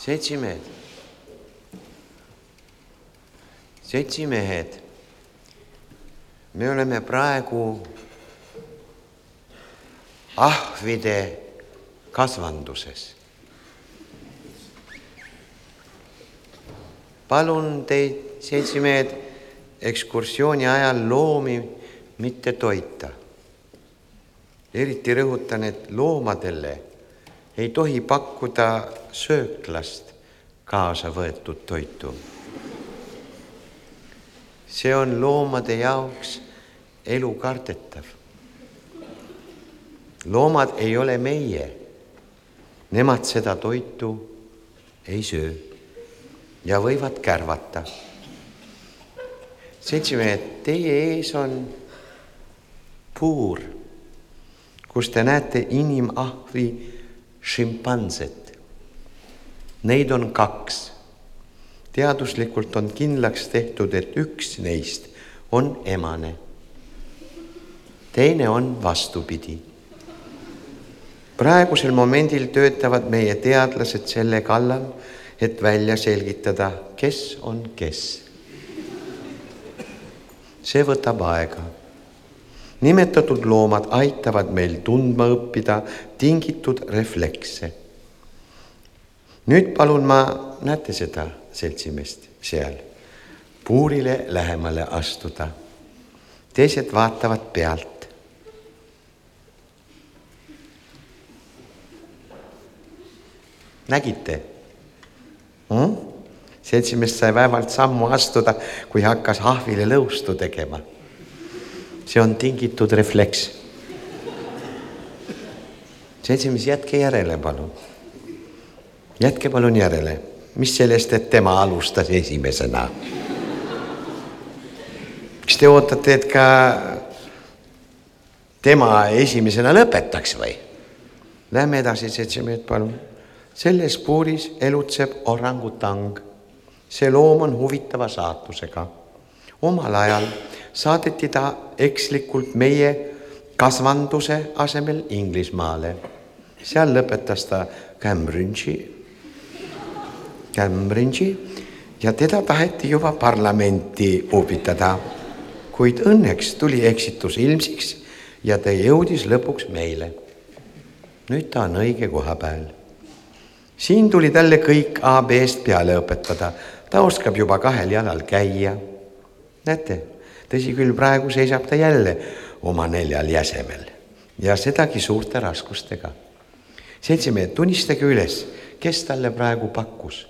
Seltsimehed, me oleme praegu ahvide kasvanduses. Palun teid, seltsimehed, ekskursiooni ajal loomi mitte toita. Eriti rõhutan, et loomadele ei tohi pakkuda sööklast kaasa võetud toitu. See on loomade jaoks elukardetav. Loomad ei ole meie. Nemad seda toitu ei söö ja võivad kärvata. Seltsimehed, teie ees on puur, kus te näete inimahvi šimpanset. Neid on 2. Teaduslikult on kindlaks tehtud, et üks neist on emane. Teine on vastupidi. Praegusel momendil töötavad meie teadlased selle kallal, et välja selgitada, kes on kes. See võtab aega. Nimetatud loomad aitavad meil tundma õppida tingitud reflekse. Nüüd palun näete seda seltsimeest seal, puurile lähemale astuda. Teised vaatavad pealt. Nägite? Seltsimeest sai väevalt sammu astuda, kui hakkas ahvile lõustu tegema. See on tingitud refleks. Seltsimees, jätke järele, palun. Jätke palun järele. Mis sellest, et tema alustas esimesena? Kas te ootate, et ka tema esimesena lõpetaks või? Lähme edasi, seltsimehed, palun. Selles puuris elutseb orangutang. See loom on huvitava saatusega. Omal ajal saadeti ta ekslikult meie kasvanduse asemel Inglismaale. Seal lõpetas ta Cambridge'i ja teda taheti juba parlamenti upitada, kuid õnneks tuli eksitus ilmsiks ja ta jõudis lõpuks meile. Nüüd ta on õige koha peal. Siin tuli talle kõik A-B-st peale õpetada. Ta oskab juba 2 jalal käia. Näete, tõsi küll, praegu seisab ta jälle oma 4 jäsemel ja sedagi suurte raskustega. Seltsimehed, tunnistage üles, kes talle praegu pakkus?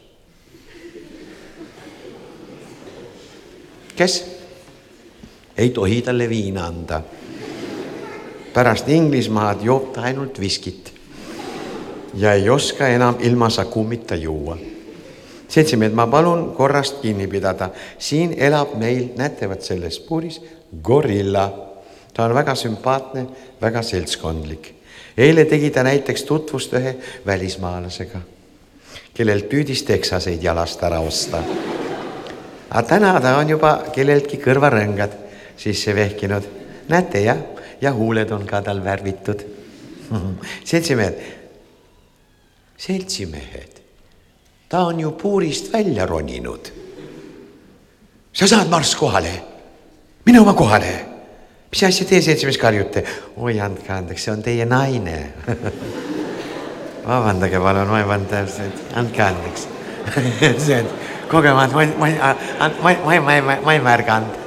Kes? Ei tohi talle viina anda. Pärast Inglismaad joob ta ainult viskit ja ei oska enam ilma sakumita juua. Seltsimehed, ma palun korrast kinni pidada. Siin elab meil, näetevad selles puuris, gorilla. Ta on väga sümpaatne, väga seltskondlik. Eile tegi ta näiteks tutvust ühe välismaalasega, kellelt püüdis teksaseid jalast ära osta. Aga täna ta on juba kelleltki kõrvarõngad sisse vehkinud. Näete, ja huuled on ka tal värvitud. Seltsimehed, ta on ju puurist välja roninud. Sa saad Marss kohale, mine oma kohale. Mis asja teie, seltsimees, karjute? Oi, andke andeks, see on teie naine. Vabandage, palun, ma ei pannud täpselt, andke andeks. See on kogemad, ma ei märganud.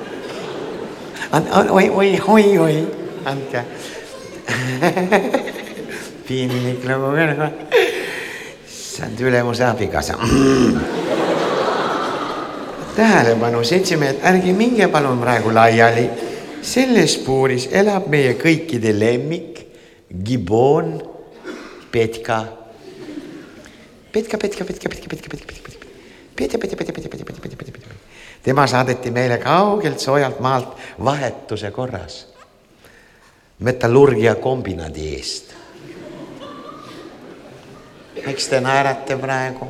Oi, andke. Piinlik lugu kõrga. See on ülemuse abikaasa. Tähelepanu, seltsimehed, ärge minge palun praegu laiali. Selles puuris elab meie kõikide lemmik, Gibbon, Petka. Tema saadeti meile kaugelt soojalt maalt vahetuse korras. Metallurgia kombinaadi eest. Miks te naerate praegu?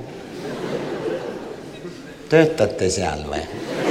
Töötate seal või?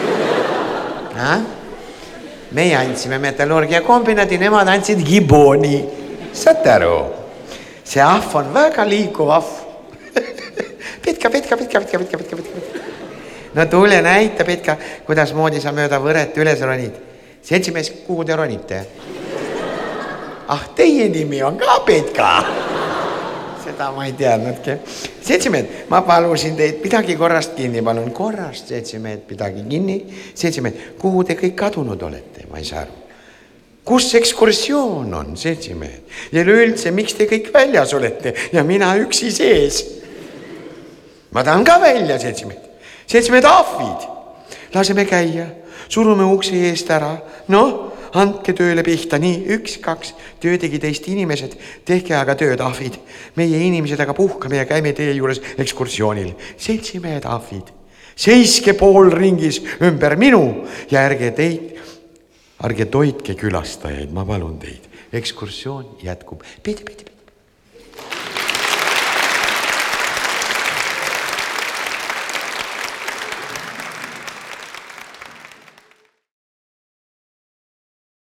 Meie andsime metallurgia kombinaadi, nemad andsid Gibboni. Saate aru? See ahv on väga liikuv ahv. Petka. No tule näita, Petka, kuidas moodi sa mööda võret üles ronid. Seltsimees, kuhu te ronite? Ah, teie nimi on ka Petka. Seda ma ei teadnudki. Seltsimehed, ma palusin teid, pidagi korrast kinni, palun korrast, seltsimehed, pidagi kinni. Seltsimehed, kuhu te kõik kadunud olete? Ma ei saa aru. Kus ekskursioon on, seltsimehed? Ja üleüldse, miks te kõik väljas olete ja mina üksi sees? Ma tahan ka välja, seltsimehed. Seltsimehed ahvid. Laseme käia, surume ukse eest ära. Noh, andke tööle pihta, nii, 1, 2, töö tegi teist inimesed, tehke aga tööd ahvid. Meie inimesed aga puhkame ja käime teie juures ekskursioonil. Seltsimehed ahvid, seiske pool ringis ümber minu ja ärge toitke külastajaid, ma palun teid. Ekskursioon jätkub. Pidi.